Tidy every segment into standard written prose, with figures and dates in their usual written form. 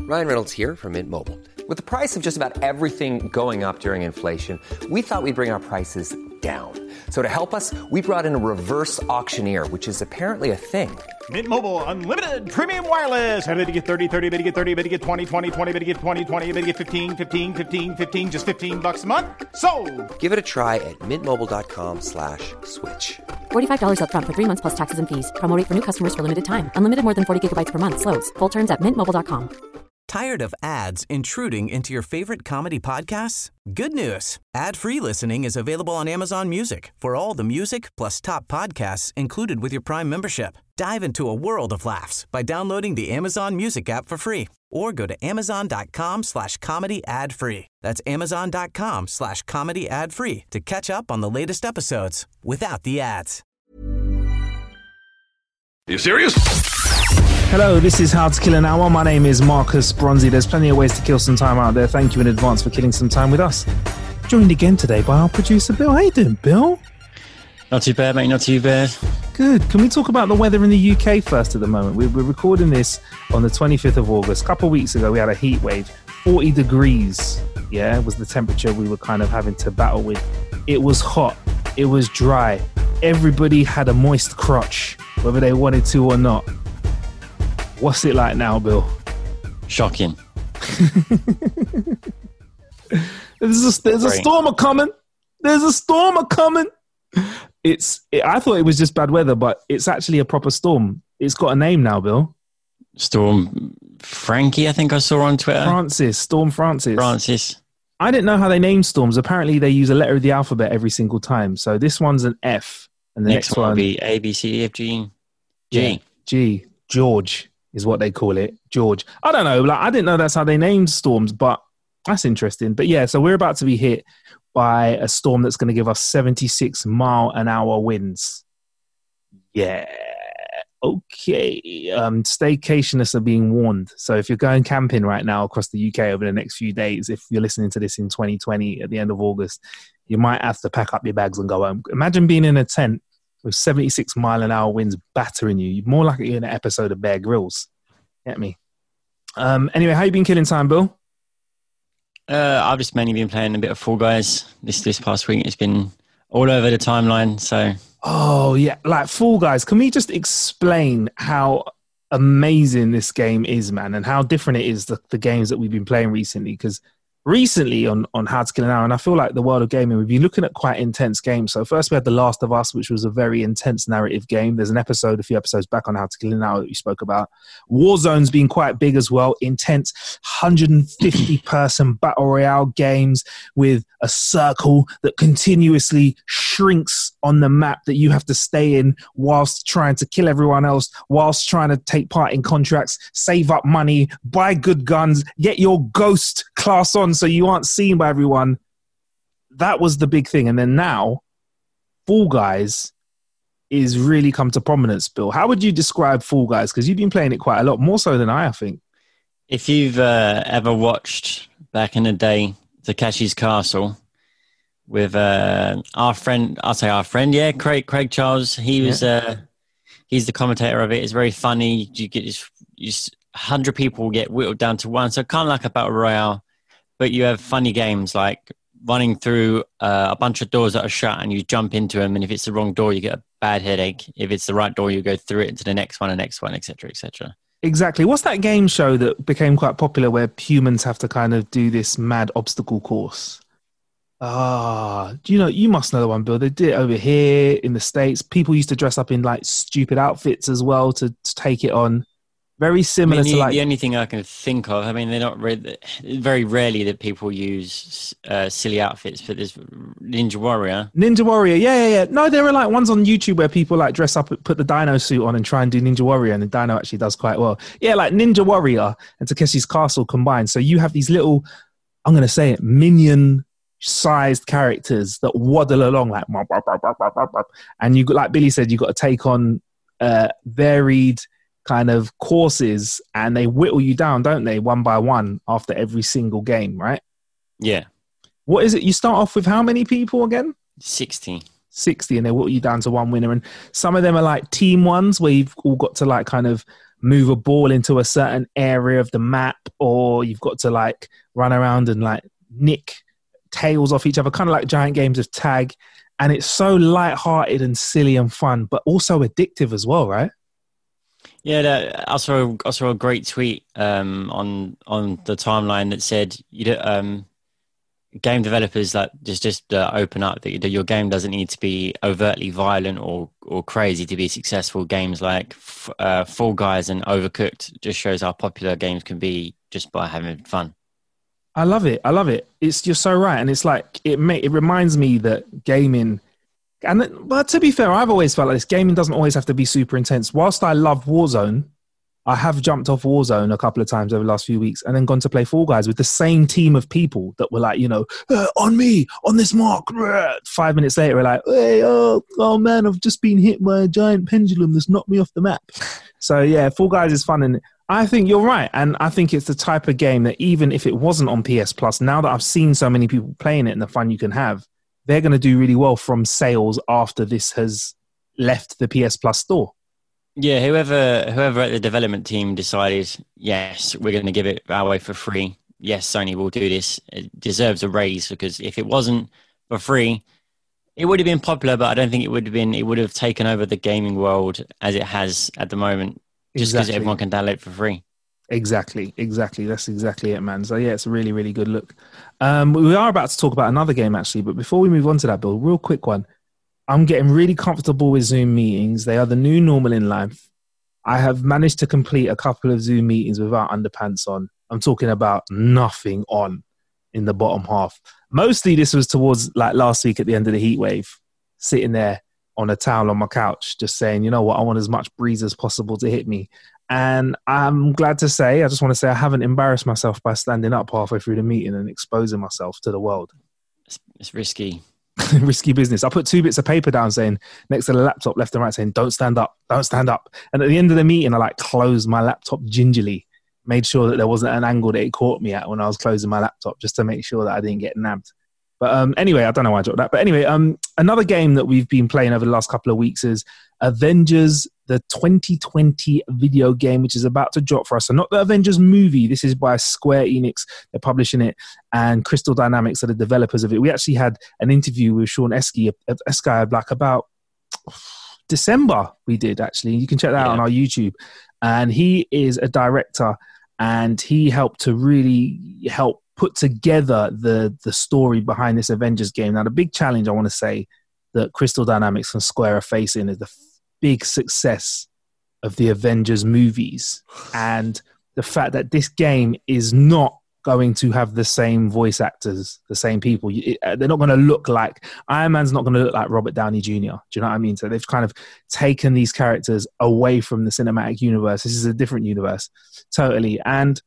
Ryan Reynolds here from Mint Mobile. With the price of just about everything going up during inflation, we thought we'd bring our prices down. So to help us, we brought in a reverse auctioneer, which is apparently a thing. Mint Mobile Unlimited Premium Wireless. How to get 30, 30, bit to get 30, bit to get 20, 20, 20, bit to get 20, 20, bit to get 15, 15, 15, 15, just $15 a month? Sold! Give it a try at mintmobile.com/switch. $45 up front for 3 months plus taxes and fees. Promo rate for new customers for limited time. Unlimited more than 40 gigabytes per month. Slows full terms at mintmobile.com. Tired of ads intruding into your favorite comedy podcasts? Good news. Ad-free listening is available on Amazon Music for all the music plus top podcasts included with your Prime membership. Dive into a world of laughs by downloading the Amazon Music app for free or go to amazon.com/comedy ad-free. That's amazon.com/comedy ad-free to catch up on the latest episodes without the ads. Are you serious? Hello, this is How to Kill an Hour. My name is Marcus Bronzy. There's plenty of ways to kill some time out there. Thank you in advance for killing some time with us. Joined again today by our producer, Bill. How you doing, Bill? Not too bad, mate. Not too bad. Good. Can we talk about the weather in the UK first at the moment? We're recording this on the 25th of August. A couple of weeks ago, we had a heat wave. 40 degrees, was the temperature we were kind of having to battle with. It was hot. It was dry. Everybody had a moist crotch, whether they wanted to or not. What's it like now, Bill? Shocking. There's a storm a-coming. There's a storm a-coming. I thought it was just bad weather, but it's actually a proper storm. It's got a name now, Bill. Storm Frankie, I think I saw on Twitter. Storm Francis. I didn't know how they name storms. Apparently, they use a letter of the alphabet every single time. So this one's an F, and the next one will be A, B, C, E, F, G, G. Yeah, G. George is what they call it. George. I don't know. I didn't know that's how they named storms, but that's interesting. But yeah, so we're about to be hit by a storm that's going to give us 76-mile-an-hour winds. Yeah. Okay. Staycationists are being warned. So if you're going camping right now across the UK over the next few days, if you're listening to this in 2020 at the end of August, you might have to pack up your bags and go home. Imagine being in a tent with 76-mile-an-hour winds battering you. You're more likely you're in an episode of Bear Grylls. Get me? Anyway, how you been killing time, Bill? I've just mainly been playing a bit of Fall Guys this past week. It's been all over the timeline, so... Oh, yeah, like Fall Guys. Can we just explain how amazing this game is, man, and how different it is, the games that we've been playing recently? Because recently on How to Kill an Hour, and I feel like the world of gaming, we've been looking at quite intense games. So first we had The Last of Us, which was a very intense narrative game. There's a few episodes back on How to Kill an Hour that we spoke about. Warzone's been quite big as well. Intense 150-person battle royale games with a circle that continuously shrinks on the map that you have to stay in whilst trying to kill everyone else, whilst trying to take part in contracts, save up money, buy good guns, get your ghost class on so you aren't seen by everyone. That was the big thing. And then now, Fall Guys is really come to prominence, Bill. How would you describe Fall Guys? Because you've been playing it quite a lot, more so than I think. If you've ever watched back in the day Takeshi's Castle with our friend, Craig Charles, he was he's the commentator of it. It's very funny. You get just 100 people get whittled down to one, so kind of like a battle royale, but you have funny games like running through a bunch of doors that are shut and you jump into them, and if it's the wrong door you get a bad headache. If it's the right door you go through it into the next one, etc., etc. Exactly. What's that game show that became quite popular where humans have to kind of do this mad obstacle course? You must know the one, Bill. They did it over here in the States. People used to dress up in like stupid outfits as well to take it on. Very similar to like... The only thing I can think of, they're not very rarely that people use silly outfits, but there's Ninja Warrior. Yeah. No, there are like ones on YouTube where people like dress up, put the dino suit on and try and do Ninja Warrior, and the dino actually does quite well. Yeah, like Ninja Warrior and Takeshi's Castle combined. So you have these little, I'm going to say it, minion-sized characters that waddle along like... And you, like Billy said, you've got to take on varied... kind of courses, and they whittle you down, don't they, one by one after every single game, right? Yeah. What is it? You start off with how many people again? 60, and they whittle you down to one winner. And some of them are like team ones where you've all got to like kind of move a ball into a certain area of the map, or you've got to like run around and like nick tails off each other, kind of like giant games of tag. And it's so light-hearted and silly and fun, but also addictive as well, right? Yeah, I saw a great tweet on the timeline that said game developers that just open up that your game doesn't need to be overtly violent or crazy to be successful. Games like Fall Guys and Overcooked just shows how popular games can be just by having fun. I love it. You're so right, and it's like it reminds me that gaming. But to be fair, I've always felt like this. Gaming doesn't always have to be super intense. Whilst I love Warzone, I have jumped off Warzone a couple of times over the last few weeks and then gone to play Fall Guys with the same team of people that were like, on me, on this mark. 5 minutes later, we're like, hey, oh man, I've just been hit by a giant pendulum that's knocked me off the map. So yeah, Fall Guys is fun. And I think you're right. And I think it's the type of game that even if it wasn't on PS Plus, now that I've seen so many people playing it and the fun you can have, they're going to do really well from sales after this has left the PS Plus store. Yeah, whoever at the development team decided, yes, we're going to give it our way for free. Yes, Sony will do this. It deserves a raise, because if it wasn't for free, it would have been popular, but I don't think it would have been. It would have taken over the gaming world as it has at the moment, just because everyone can download it for free. Exactly. That's exactly it, man. So yeah, it's a really, really good look. We are about to talk about another game actually, but before we move on to that, Bill, real quick one. I'm getting really comfortable with Zoom meetings. They are the new normal in life. I have managed to complete a couple of Zoom meetings without underpants on. I'm talking about nothing on in the bottom half. Mostly this was towards like last week at the end of the heat wave, sitting there on a towel on my couch, just saying, you know what, I want as much breeze as possible to hit me. And I'm glad to say, I just want to say I haven't embarrassed myself by standing up halfway through the meeting and exposing myself to the world. It's risky. Risky business. I put 2 bits of paper down saying next to the laptop, left and right, saying, don't stand up. And at the end of the meeting, I like closed my laptop gingerly, made sure that there wasn't an angle that it caught me at when I was closing my laptop, just to make sure that I didn't get nabbed. But anyway, I don't know why I dropped that. But anyway, another game that we've been playing over the last couple of weeks is Avengers, the 2020 video game, which is about to drop for us. So not the Avengers movie. This is by Square Enix. They're publishing it. And Crystal Dynamics are the developers of it. We actually had an interview with Sean Esky of Esky Black about December. We did, actually. You can check that out on our YouTube. And he is a director, and he helped to really help put together the story behind this Avengers game. Now, the big challenge I want to say that Crystal Dynamics and Square are facing is the big success of the Avengers movies, and the fact that this game is not going to have the same voice actors, the same people. They're not going to look like Iron Man's not going to look like Robert Downey Jr. Do you know what I mean? So they've kind of taken these characters away from the cinematic universe. This is a different universe, totally. And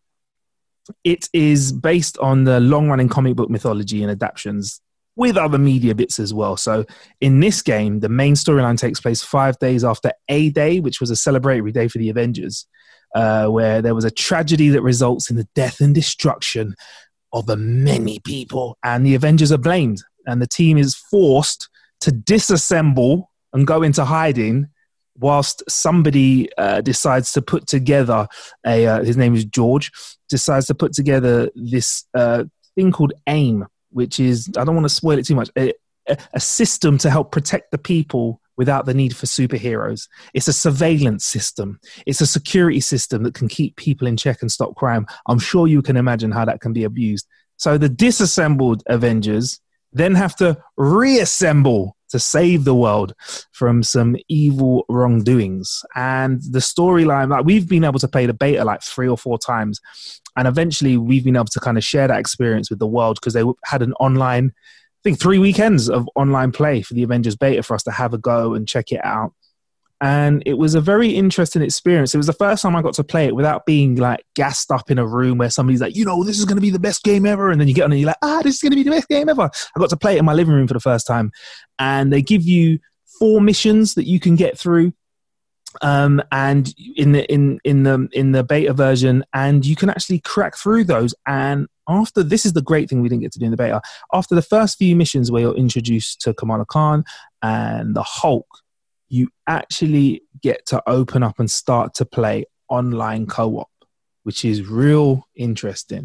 it is based on the long-running comic book mythology and adaptations with other media bits as well. So in this game, the main storyline takes place 5 days after A-Day, which was a celebratory day for the Avengers, where there was a tragedy that results in the death and destruction of many people. And the Avengers are blamed. And the team is forced to disassemble and go into hiding whilst somebody decides to put together his name is George, decides to put together this thing called AIM, which is, I don't want to spoil it too much, a system to help protect the people without the need for superheroes. It's a surveillance system. It's a security system that can keep people in check and stop crime. I'm sure you can imagine how that can be abused. So the disassembled Avengers then have to reassemble to save the world from some evil wrongdoings. And the storyline, like, we've been able to play the beta like 3 or 4 times. And eventually we've been able to kind of share that experience with the world, because they had an online, I think 3 weekends of online play for the Avengers beta for us to have a go and check it out. And it was a very interesting experience. It was the first time I got to play it without being like gassed up in a room where somebody's like, this is going to be the best game ever. And then you get on and you're like, this is going to be the best game ever. I got to play it in my living room for the first time. And they give you 4 missions that you can get through. And in the beta version, and you can actually crack through those. And after, this is the great thing we didn't get to do in the beta, after the first few missions where you're introduced to Kamala Khan and the Hulk, you actually get to open up and start to play online co-op, which is real interesting.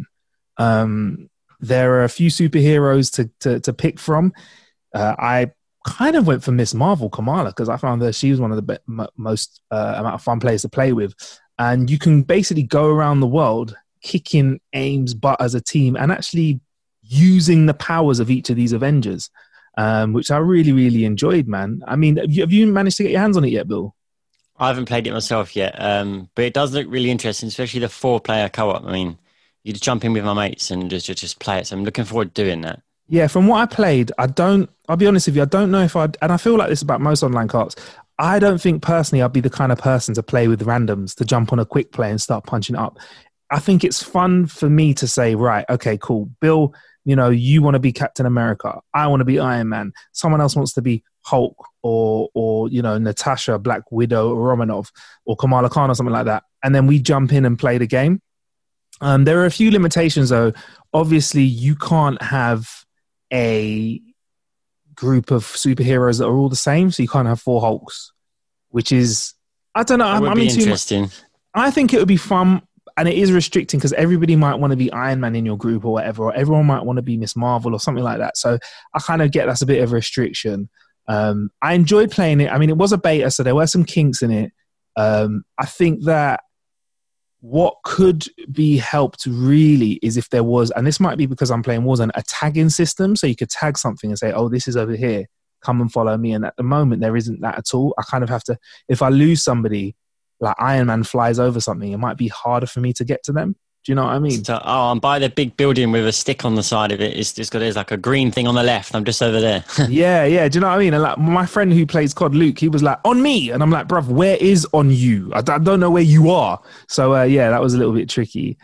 There are a few superheroes to pick from. I kind of went for Miss Marvel, Kamala, because I found that she was one of the most amount of fun players to play with. And you can basically go around the world kicking Aim's butt as a team and actually using the powers of each of these Avengers, which I really, really enjoyed, man. I mean, have you managed to get your hands on it yet, Bill? I haven't played it myself yet, but it does look really interesting, especially the 4-player co-op. I mean, you just jump in with my mates and just play it. So I'm looking forward to doing that. Yeah, from what I played, I'll be honest with you, I don't know if and I feel like this about most online co-ops, I don't think personally I'd be the kind of person to play with randoms, to jump on a quick play and start punching up. I think it's fun for me to say, right, okay, cool. Bill, you want to be Captain America. I want to be Iron Man. Someone else wants to be Hulk or Natasha, Black Widow, or Romanov, or Kamala Khan or something like that. And then we jump in and play the game. There are a few limitations, though. Obviously, you can't have a group of superheroes that are all the same, so you can't have 4 Hulks, which is, I don't know. That would be interesting. I think it would be fun, and it is restricting because everybody might want to be Iron Man in your group or whatever, or everyone might want to be Miss Marvel or something like that. So I kind of get that's a bit of a restriction. I enjoyed playing it. I mean, it was a beta, so there were some kinks in it. I think that what could be helped really is if there was, and this might be because I'm playing Warzone, a tagging system. So you could tag something and say, oh, this is over here. Come and follow me. And at the moment, there isn't that at all. I kind of have to, if I lose somebody, like Iron Man flies over something, it might be harder for me to get to them. Do you know what I mean? So, I'm by the big building with a stick on the side of it. There's like a green thing on the left. I'm just over there. Yeah. Do you know what I mean? And like my friend who plays COD, Luke, he was like, on me. And I'm like, bruv, where is on you? I don't know where you are. So that was a little bit tricky.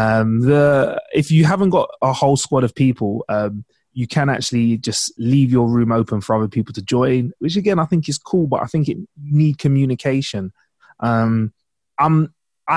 If you haven't got a whole squad of people, you can actually just leave your room open for other people to join, which again, I think is cool, but I think it need communication. I'll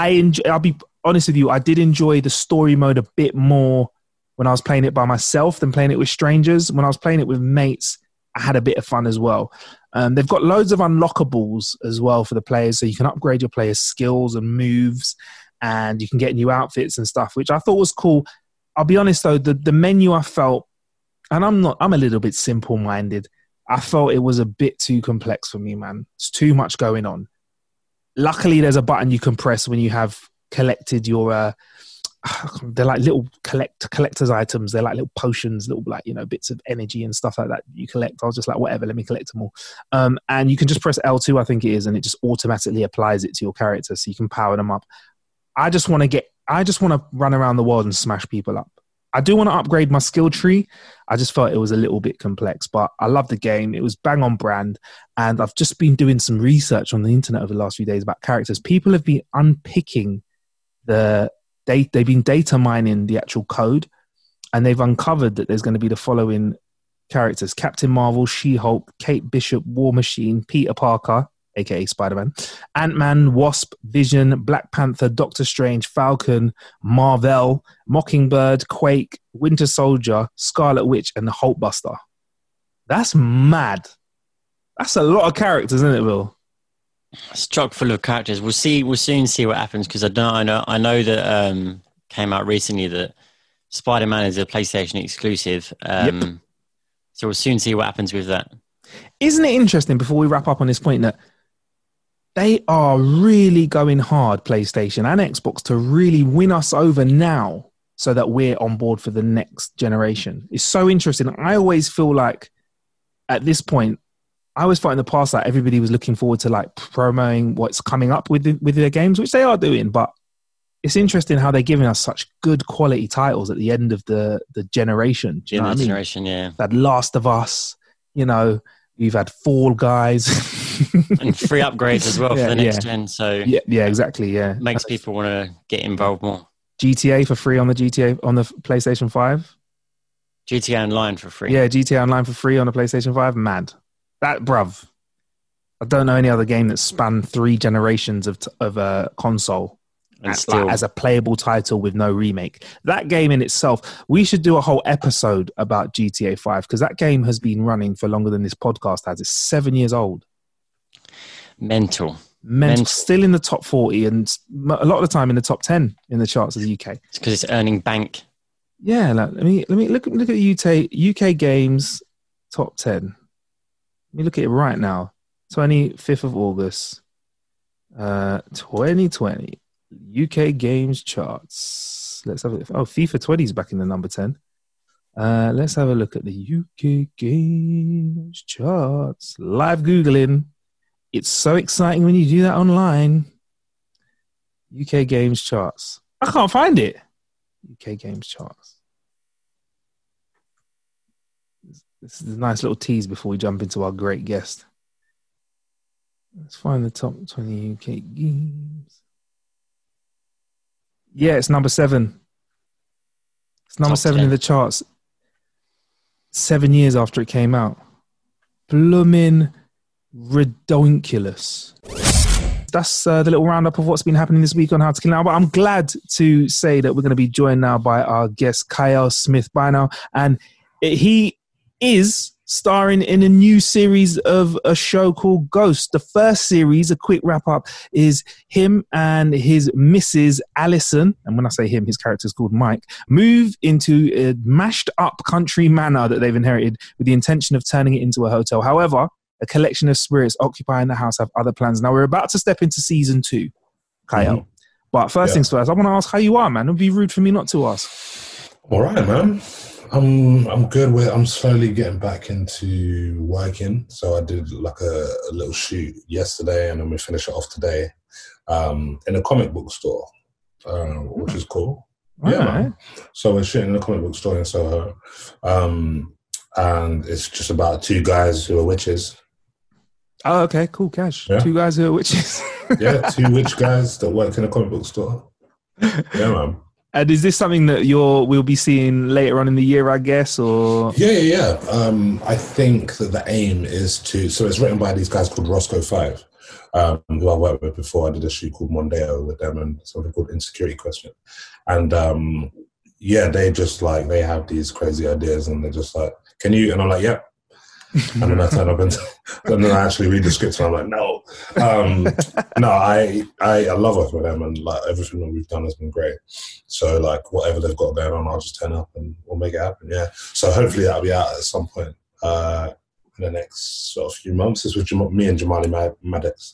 be honest with you, I did enjoy the story mode a bit more when I was playing it by myself than playing it with strangers. When I was playing it with mates, I had a bit of fun as well. They've got loads of unlockables as well for the players, so you can upgrade your players' skills and moves, and you can get new outfits and stuff, which I thought was cool. I'll be honest though, the menu I felt, and I'm a little bit simple-minded, I felt it was a bit too complex for me, man. It's too much going on. Luckily, there's a button you can press when you have collected your they're like little collector's items. They're like little potions, little bits of energy and stuff like that you collect. I was just like, whatever, let me collect them all. And you can just press L2, I think it is, and it just automatically applies it to your character, so you can power them up. I just want to run around the world and smash people up. I do want to upgrade my skill tree. I just felt it was a little bit complex, but I love the game. It was bang on brand. And I've just been doing some research on the internet over the last few days about characters. People have been unpicking they've been data mining the actual code, and they've uncovered that there's going to be the following characters: Captain Marvel, She-Hulk, Kate Bishop, War Machine, Peter Parker, aka Spider-Man, Ant-Man, Wasp, Vision, Black Panther, Doctor Strange, Falcon, Marvel, Mockingbird, Quake, Winter Soldier, Scarlet Witch, and the Hulkbuster. That's mad. That's a lot of characters, isn't it, Will? It's chock full of characters. We'll soon see what happens, because I know that came out recently that Spider-Man is a PlayStation exclusive. Yep. So we'll soon see what happens with that. Isn't it interesting, before we wrap up on this point, that they are really going hard, PlayStation and Xbox, to really win us over now so that we're on board for the next generation? It's so interesting. I always feel like at this point, I always thought in the past that everybody was looking forward to like promoting what's coming up with their games, which they are doing, but it's interesting how they're giving us such good quality titles at the end of the generation. Do you know what I mean? Generation, yeah. That Last of Us, we've had Fall Guys. And free upgrades as well for the next gen. So yeah, exactly. Yeah. Makes people want to get involved more. GTA for free on the PlayStation 5. GTA Online for free. Yeah, GTA Online for free on the PlayStation 5. Mad. That, bruv. I don't know any other game that spanned 3 generations of a console and still, as a playable title with no remake. That game in itself, we should do a whole episode about GTA 5, because that game has been running for longer than this podcast has. It's 7 years old. Mental. Mental. Still in the top 40 and a lot of the time in the top 10 in the charts of the UK. It's because it's earning bank. Yeah, let me look at the UK games top 10. Let me look at it right now. 25th of August, 2020 UK games charts. Let's have it. Oh, FIFA 20 is back in the number 10. Let's have a look at the UK games charts. Live Googling. It's so exciting when you do that online. UK games charts. I can't find it. UK games charts. This is a nice little tease before we jump into our great guest. Let's find the top 20 UK games. Yeah, it's number 7. It's number top 7 10. In the charts. 7 years after it came out. Bloomin' redonkulous. That's the little roundup of what's been happening this week on How to Kill Now. But I'm glad to say that we're going to be joined now by our guest, Kyle Smith, by now. And he is starring in a new series of a show called Ghost. The first series, a quick wrap up, is him and his Mrs. Allison, and when I say him, his character is called Mike, move into a mashed up country manor that they've inherited with the intention of turning it into a hotel. However, a collection of spirits occupying the house have other plans. Now, we're about to step into season 2, Kyle. Mm-hmm. But first things first, I want to ask how you are, man. It would be rude for me not to ask. All right, man. I'm good. I'm slowly getting back into working. So I did like a little shoot yesterday, and then we finish it off today in a comic book store, which is cool. All yeah, right. Man. So we're shooting in a comic book store in Soho, and it's just about 2 guys who are witches. Oh, okay, cool, Cash. Yeah. 2 guys who are witches. Yeah, 2 witch guys that work in a comic book store. Yeah, man. And is this something that we'll be seeing later on in the year, I guess, or? Yeah. I think that the aim is so it's written by these guys called Roscoe 5, who I worked with before. I did a shoot called Mondeo with them and something called Insecurity Question. And they just like, they have these crazy ideas and they're just like, can you? And I'm like, yeah. And then I turn up and then I actually read the script and I'm like, no. I love working with them and like everything that we've done has been great. So like whatever they've got going on, I'll just turn up and we'll make it happen. Yeah. So hopefully that'll be out at some point in the next sort of few months. It's with me and Jamali Maddox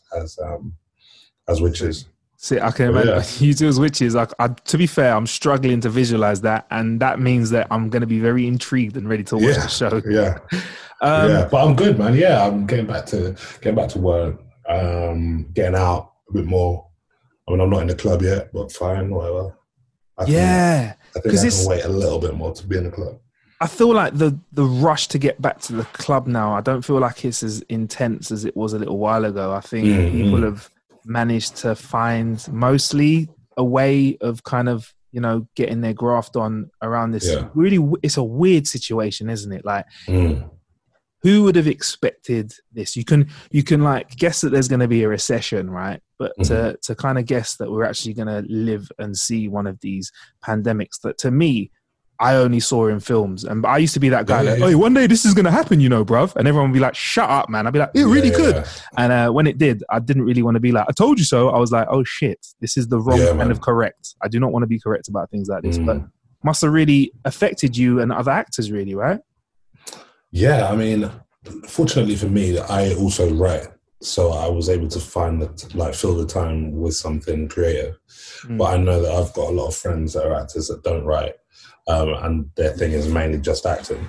as witches. See, I can imagine you 2 as witches. To be fair, I'm struggling to visualize that, and that means that I'm going to be very intrigued and ready to watch the show. Yeah. But I'm good, man. Yeah, I'm getting back to work, getting out a bit more. I mean, I'm not in the club yet, but fine, whatever. I think I can wait a little bit more to be in the club. I feel like the rush to get back to the club now, I don't feel like it's as intense as it was a little while ago. I think people have managed to find mostly a way of kind of, getting their graft on around this. Yeah. Really, it's a weird situation, isn't it? Like, who would have expected this? You can like guess that there's going to be a recession, right? But to kind of guess that we're actually going to live and see one of these pandemics that, to me, I only saw in films. And I used to be that guy like, one day this is going to happen, bruv. And everyone would be like, shut up, man. I'd be like, it really could. Yeah. And when it did, I didn't really want to be like, I told you so. I was like, oh shit, this is the wrong kind of correct. I do not want to be correct about things like this. But must have really affected you and other actors really, right? Yeah, I mean, fortunately for me, I also write. So I was able to fill the time with something creative. But I know that I've got a lot of friends that are actors that don't write. And their thing is mainly just acting.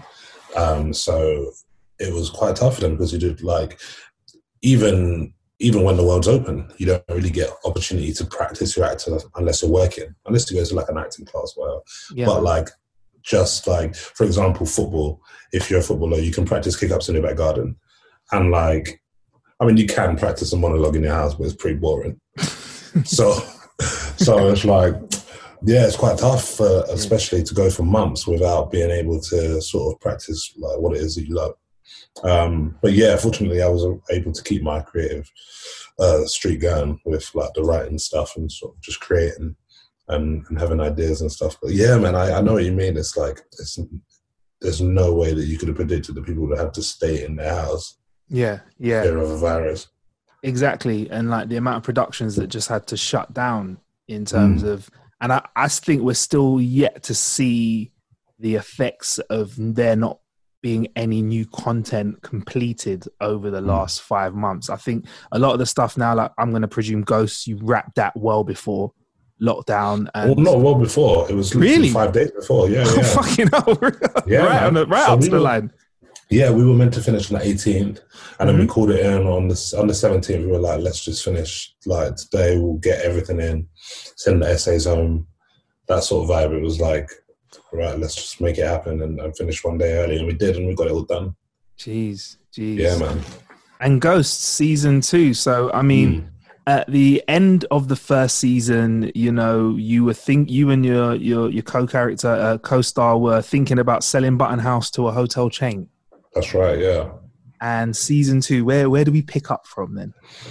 So it was quite tough for them because you did like, even when the world's open, you don't really get opportunity to practice your acting unless you're working, unless you go to like an acting class or whatever. Yeah. But like, just like, for example, football, if you're a footballer, you can practice kick-ups in your back garden. And like, I mean, you can practice a monologue in your house, but it's pretty boring. So it's like, yeah, it's quite tough, especially to go for months without being able to sort of practice like what it is that you love. But yeah, fortunately, I was able to keep my creative streak going with like the writing stuff and sort of just creating and having ideas and stuff. But yeah, man, I know what you mean. It's like there's no way that you could have predicted that people would have to stay in their house. Yeah. Fear of a virus. Exactly. And like the amount of productions that just had to shut down in terms of, and I think we're still yet to see the effects of there not being any new content completed over the last 5 months. I think a lot of the stuff now, like I'm going to presume Ghosts, you wrapped that well before lockdown. And well, not well before. It was really 5 days before. Yeah, yeah. Fucking hell. Yeah, right up to the line. Yeah, we were meant to finish on the 18th, and then we called it in on the 17th. We were like, let's just finish like today. We'll get everything in, send the essays home, that sort of vibe. It was like, right, let's just make it happen and finish one day early, and we did, and we got it all done. Jeez. Yeah, man. And Ghosts season 2. So I mean, at the end of the first season, you know, you and your co-character, co-star were thinking about selling Button House to a hotel chain. That's right, yeah. And season 2, where do we pick up from then?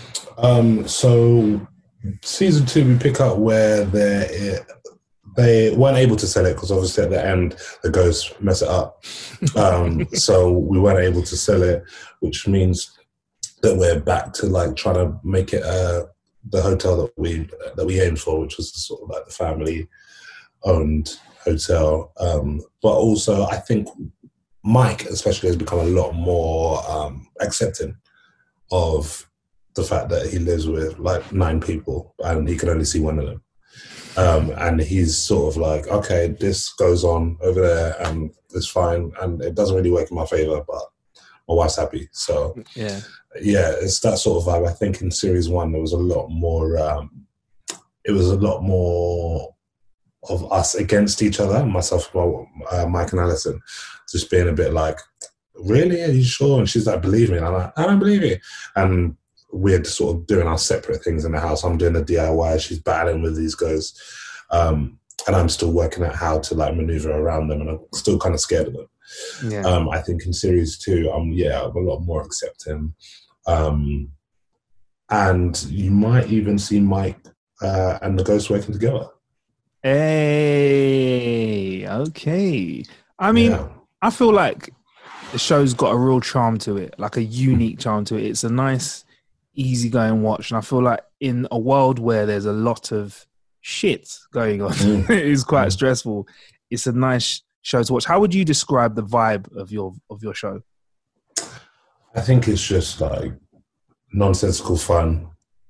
So season 2, we pick up where they weren't able to sell it because obviously at the end the ghosts mess it up. So we weren't able to sell it, which means that we're back to like trying to make it the hotel that we aimed for, which was sort of like the family owned hotel. But also I think Mike especially has become a lot more accepting of the fact that he lives with like 9 people and he can only see one of them. And he's sort of like, okay, this goes on over there and it's fine. And it doesn't really work in my favor, but my wife's happy. So yeah, it's that sort of vibe. I think in series 1, there was a lot more, it was a lot more of us against each other, myself, Mike and Alison, just being a bit like, really? Are you sure? And she's like, believe me. And I'm like, I don't believe you. And we're sort of doing our separate things in the house. I'm doing the DIY. She's battling with these guys. And I'm still working out how to like maneuver around them. And I'm still kind of scared of them. Yeah. I think in series 2, I'm a lot more accepting. And you might even see Mike and the ghost working together. Hey, okay. I mean, I feel like the show's got a real charm to it, like a unique charm to it. It's a nice, easygoing watch. And I feel like in a world where there's a lot of shit going on, it is quite stressful. It's a nice show to watch. How would you describe the vibe of your show? I think it's just like nonsensical fun.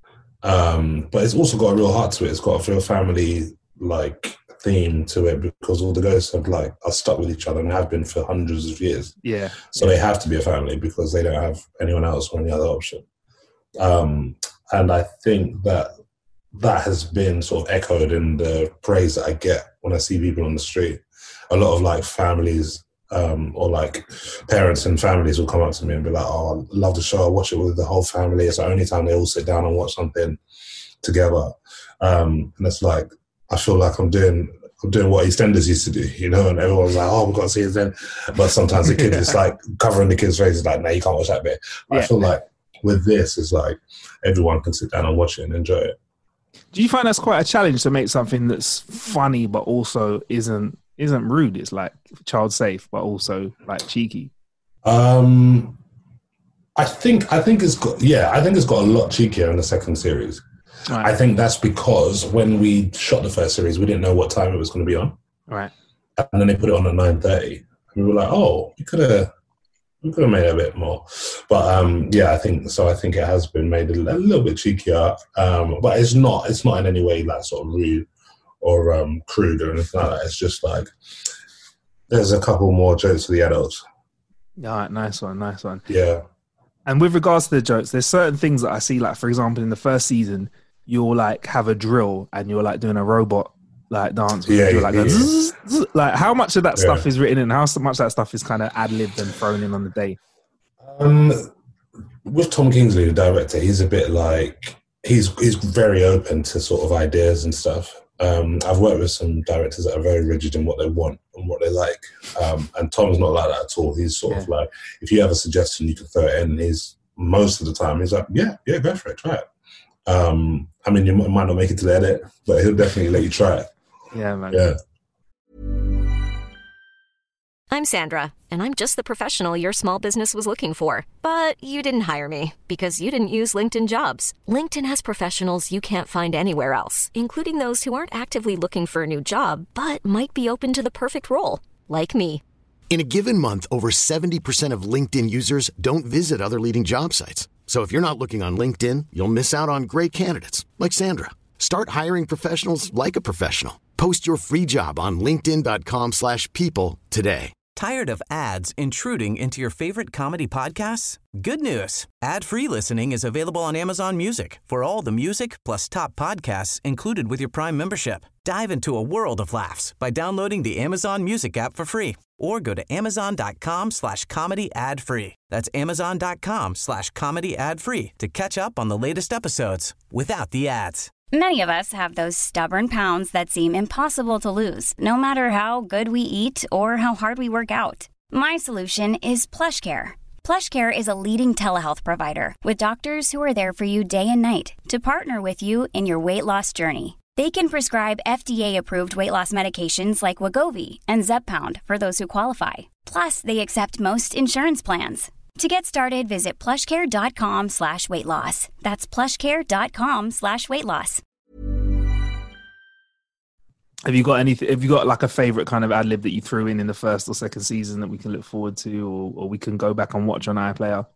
But it's also got a real heart to it. It's got a real family like theme to it because all the ghosts are stuck with each other and have been for hundreds of years. Yeah. So they have to be a family because they don't have anyone else or any other option. And I think that has been sort of echoed in the praise that I get when I see people on the street. A lot of like families or like parents and families will come up to me and be like, oh, I love the show. I watch it with the whole family. It's the only time they all sit down and watch something together. And it's like, I feel like I'm doing what EastEnders used to do, you know, and everyone's like, oh, we've got to see it then. But sometimes the kids, it's like covering the kids' faces like, no, you can't watch that bit. I feel like with this, it's like everyone can sit down and watch it and enjoy it. Do you find that's quite a challenge to make something that's funny but also isn't rude? It's like child safe but also like cheeky. I think it's got a lot cheekier in the second series. Right. I think that's because when we shot the first series, we didn't know what time it was going to be on. Right. And then they put it on at 9:30. We were like, oh, we could have made it a bit more. But I think so. I think it has been made a little bit cheekier. But it's not in any way like sort of rude or crude or anything like that. It's just like there's a couple more jokes for the adults. All right, nice one. Yeah. And with regards to the jokes, there's certain things that I see, like for example, in the first season, you'll like have a drill and you're like doing a robot like dance. You're like, zzz, zzz. Like how much of that stuff is written in? How much of that stuff is kind of ad-libbed and thrown in on the day? With Tom Kingsley, the director, he's a bit like, he's very open to sort of ideas and stuff. I've worked with some directors that are very rigid in what they want and what they like. And Tom's not like that at all. He's sort of like, if you have a suggestion, you can throw it in. Most of the time, he's like, yeah, go for it, try it. I mean, you might not make it to the edit, but he'll definitely let you try it. Yeah, man. Yeah. I'm Sandra, and I'm just the professional your small business was looking for. But you didn't hire me because you didn't use LinkedIn Jobs. LinkedIn has professionals you can't find anywhere else, including those who aren't actively looking for a new job, but might be open to the perfect role, like me. In a given month, over 70% of LinkedIn users don't visit other leading job sites. So if you're not looking on LinkedIn, you'll miss out on great candidates like Sandra. Start hiring professionals like a professional. Post your free job on linkedin.com/people today. Tired of ads intruding into your favorite comedy podcasts? Good news. Ad-free listening is available on Amazon Music for all the music plus top podcasts included with your Prime membership. Dive into a world of laughs by downloading the Amazon Music app for free or go to amazon.com/comedy ad-free. That's amazon.com/comedy ad-free to catch up on the latest episodes without the ads. Many of us have those stubborn pounds that seem impossible to lose, no matter how good we eat or how hard we work out. My solution is PlushCare. PlushCare is a leading telehealth provider with doctors who are there for you day and night to partner with you in your weight loss journey. They can prescribe FDA-approved weight loss medications like Wegovy and Zepbound for those who qualify. Plus, they accept most insurance plans. To get started, visit plushcare.com/weightloss. That's plushcare.com/weightloss. Have you got anything? Have you got like a favorite kind of ad lib that you threw in the first or second season that we can look forward to, or we can go back and watch on iPlayer?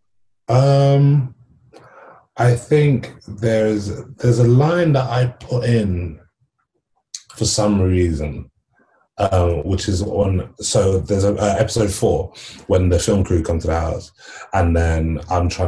I think there's a line that I put in for some reason, which is on. So there's episode 4 when the film crew come to the house, and then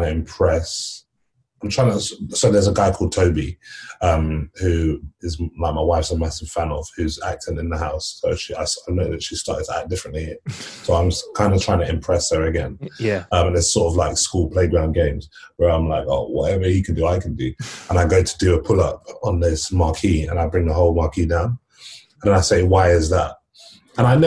so there's a guy called Toby, who is like my wife's a massive fan of, who's acting in the house. So I know that she started to act differently. So I'm kind of trying to impress her again. Yeah. And it's sort of like school playground games where I'm like, oh, whatever he can do, I can do. And I go to do a pull-up on this marquee and I bring the whole marquee down. And then I say, why is that? And I'm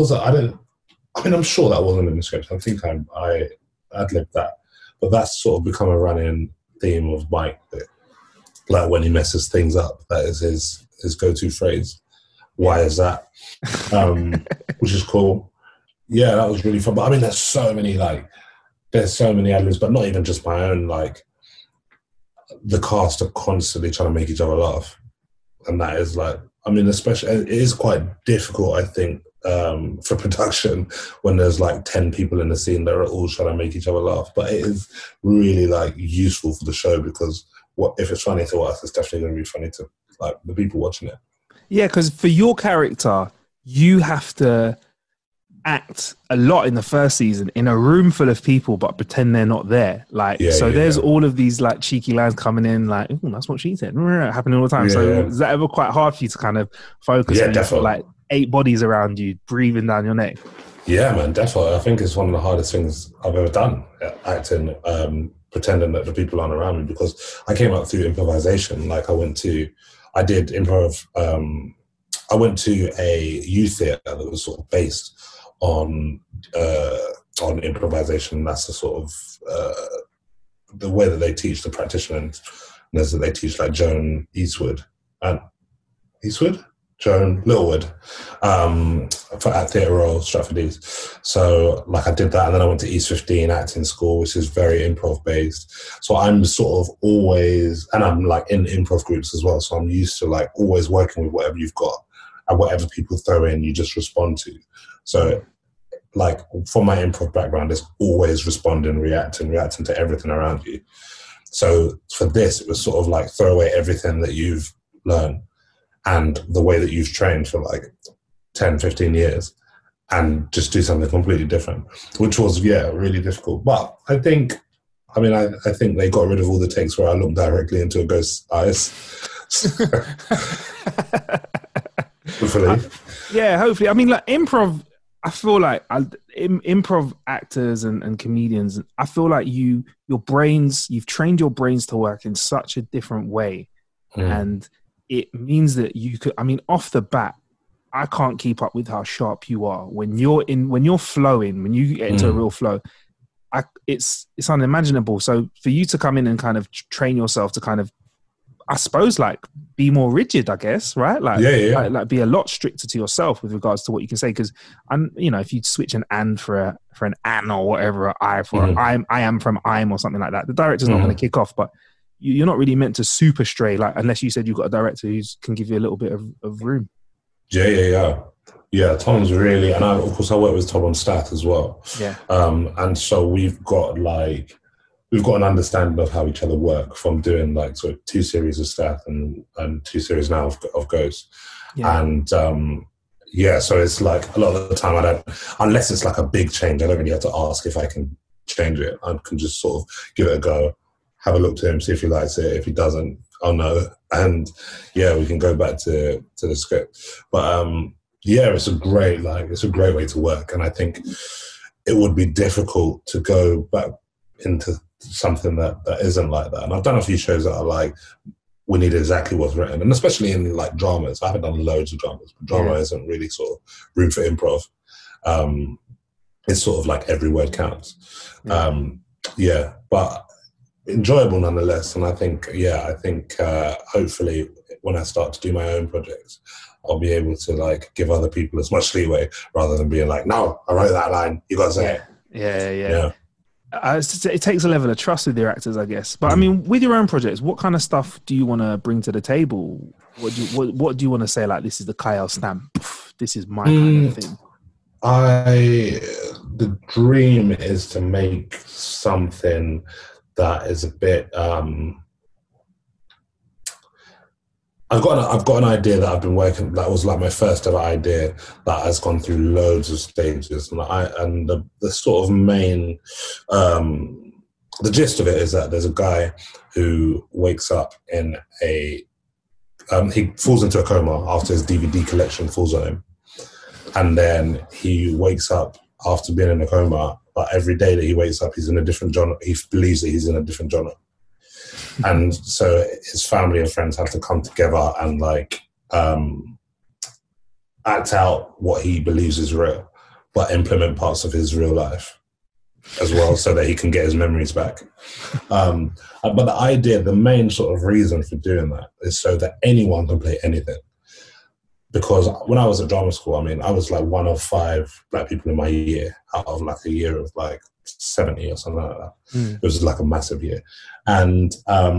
sure that wasn't in the script. I think I ad-libbed that. But that's sort of become a running theme of Mike, like when he messes things up, that is his go-to phrase. Why is that? Which is cool. Yeah, that was really fun. But I mean, there's so many ad-libs, but not even just my own. Like the cast are constantly trying to make each other laugh, and that is like, I mean, especially it is quite difficult, I think, for production when there's like 10 people in the scene that are all trying to make each other laugh. But it is really like useful for the show, because if it's funny to us, it's definitely going to be funny to like the people watching it. Yeah, because for your character, you have to act a lot in the first season in a room full of people but pretend they're not there. There's all of these like cheeky lines coming in like, ooh, that's what she said, happening all the time. Is that ever quite hard for you to kind of focus? Yeah, definitely. Like 8 bodies around you breathing down your neck. Yeah, man, definitely. I think it's one of the hardest things I've ever done, acting, pretending that the people aren't around me, because I came up through improvisation. Like I went to a youth theatre that was sort of based on improvisation. That's the sort of the way that they teach the practitioners, that they teach, like Joan Littlewood at Theatre Royal, Stratford East. So like I did that, and then I went to East 15 acting school, which is very improv based. So I'm sort of always, and I'm like in improv groups as well, so I'm used to like always working with whatever you've got, and whatever people throw in, you just respond to. So like from my improv background, it's always responding, reacting to everything around you. So for this, it was sort of like throw away everything that you've learned and the way that you've trained for like 10, 15 years and just do something completely different, which was, really difficult. But I think they got rid of all the takes where I looked directly into a ghost's eyes. Hopefully. Hopefully. I mean, like improv, I feel like improv actors and comedians, I feel like you've trained your brains to work in such a different way. And it means that you could, I mean, off the bat, I can't keep up with how sharp you are. When you're flowing, when you get into a real flow, it's unimaginable. So for you to come in and kind of train yourself to kind of I suppose, like, be more rigid, I guess, right? Like, like be a lot stricter to yourself with regards to what you can say. Because, if you switch an "and" for an "an" or whatever, an "I" for I am from "I'm" or something like that, the director's not going to kick off. But you're not really meant to super stray, like, unless you said you've got a director who can give you a little bit of room. Yeah, Tom's really, and of course I work with Tom on Stath as well. Yeah. And so we've got an understanding of how each other work from doing like sort of 2 series of Stath and 2 series now of Ghost. Yeah. And so it's like a lot of the time I don't, unless it's like a big change, I don't really have to ask if I can change it. I can just sort of give it a go, have a look to him, see if he likes it. If he doesn't, I'll know. And we can go back to the script. But it's a great way to work. And I think it would be difficult to go back into something that isn't like that. And I've done a few shows that are like, we need exactly what's written. And especially in like dramas. I haven't done loads of dramas, but drama isn't really sort of room for improv. It's sort of like every word counts. But enjoyable nonetheless. And I think hopefully when I start to do my own projects, I'll be able to like give other people as much leeway rather than being like, no, I wrote that line, you got to say it. Yeah. It takes a level of trust with your actors, I guess. But I mean, with your own projects, what kind of stuff do you want to bring to the table? What do you want to say? Like, this is the Kyle stamp. This is my kind of thing. The dream is to make something that is a bit. I've got an idea that I've been working. That was like my first ever idea that has gone through loads of stages, and the sort of main, the gist of it is that there's a guy who wakes up in he falls into a coma after his DVD collection falls on him, and then he wakes up after being in a coma. But every day that he wakes up, he's in a different genre. He believes that he's in a different genre. And so his family and friends have to come together and like act out what he believes is real, but implement parts of his real life as well so that he can get his memories back. But the idea, the main sort of reason for doing that is so that anyone can play anything. Because when I was at drama school, I mean, I was like one of 5 black people in my year out of like a year of like 70 or something like that. It was like a massive year. And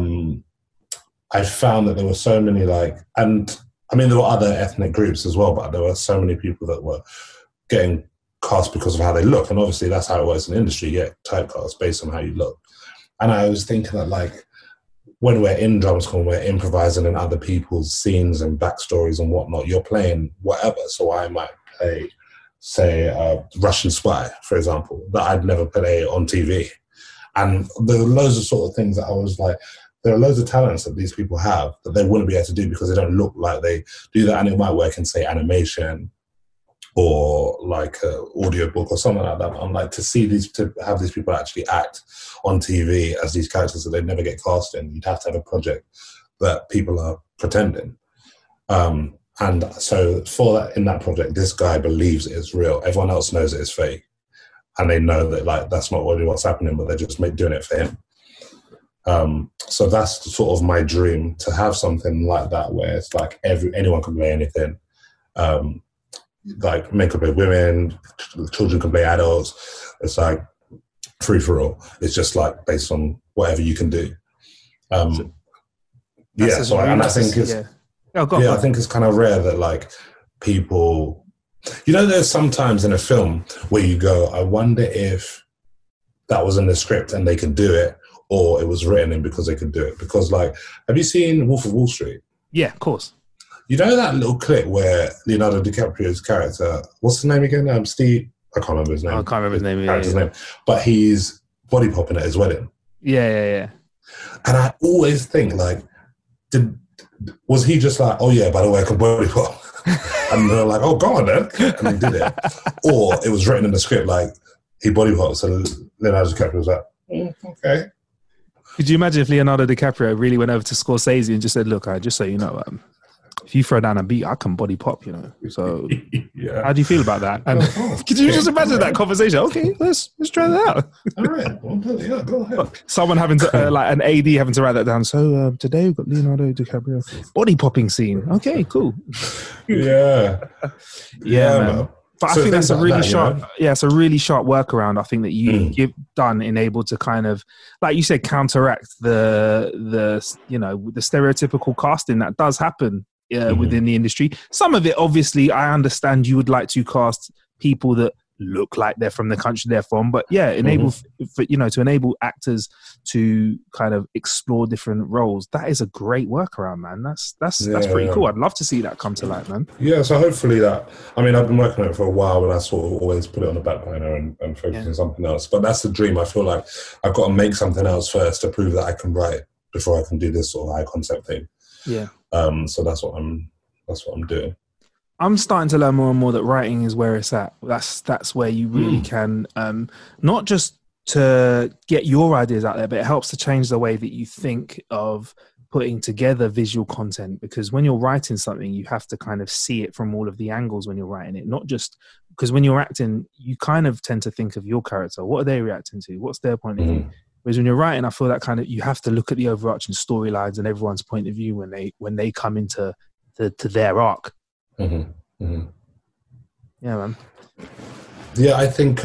I found that there were so many and I mean, there were other ethnic groups as well, but there were so many people that were getting cast because of how they look. And obviously that's how it works in the industry. You get typecast based on how you look. And I was thinking that like, when we're in drama school, we're improvising in other people's scenes and backstories and whatnot, you're playing whatever. So I might play, say, a Russian spy, for example, that I'd never play on TV. And there were loads of sort of things that I was like, there are loads of talents that these people have that they wouldn't be able to do because they don't look like they do that. And it might work in, say, animation or like an audiobook or something like that. I'm like, to have these people actually act on TV as these characters that they'd never get cast in, you'd have to have a project that people are pretending. And so for that, in that project, this guy believes it is real. Everyone else knows it is fake. And they know that like that's not really what's happening, but they're just doing it for him. So that's sort of my dream, to have something like that where it's like anyone can play anything. Like men can play women, children can play adults. It's like free for all. It's just like based on whatever you can do. I think it's kind of rare that like people, there's sometimes in a film where you go, I wonder if that was in the script and they could do it, or it was written in because they could do it. Because like, have you seen Wolf of Wall Street? Yeah, of course. You know that little clip where Leonardo DiCaprio's character, what's his name again? Steve, I can't remember his name. I can't remember his name. Name. But he's body popping at his wedding. Yeah. And I always think like, was he just like, oh yeah, by the way, I can body pop? And they're like, oh, go on then. And he did it. Or it was written in the script like, he body popped. So Leonardo DiCaprio was like, okay. Could you imagine if Leonardo DiCaprio really went over to Scorsese and just said, look, just so you know, if you throw down a beat, I can body pop, you know. So yeah. How do you feel about that? And could you just imagine that conversation? Okay, let's try that out. All right. Well, yeah, go ahead. Someone having to, like an AD having to write that down. So today we've got Leonardo DiCaprio. Body popping scene. Okay, cool. Yeah, man. But I think that's a really sharp, it's a really sharp workaround. I think that you've done in able to kind of, like you said, counteract the stereotypical casting that does happen within the industry. Some of it, obviously, I understand you would like to cast people that look like they're from the country they're from, but to enable actors to kind of explore different roles. That is a great workaround, man. That's pretty cool. I'd love to see that come to light, man. Yeah, so hopefully that. I mean, I've been working on it for a while, but I sort of always put it on the back burner and focus on something else. But that's the dream. I feel like I've got to make something else first to prove that I can write before I can do this sort of high concept thing. Yeah. So that's what I'm doing. I'm starting to learn more and more that writing is where it's at. That's where you really can, not just to get your ideas out there, but it helps to change the way that you think of putting together visual content. Because when you're writing something, you have to kind of see it from all of the angles when you're writing it. Not just because when you're acting, you kind of tend to think of your character. What are they reacting to? What's their point of view? Whereas when you're writing, I feel that kind of you have to look at the overarching storylines and everyone's point of view when they come into to their arc. Mm-hmm. Mm-hmm. Yeah, man. Yeah, I think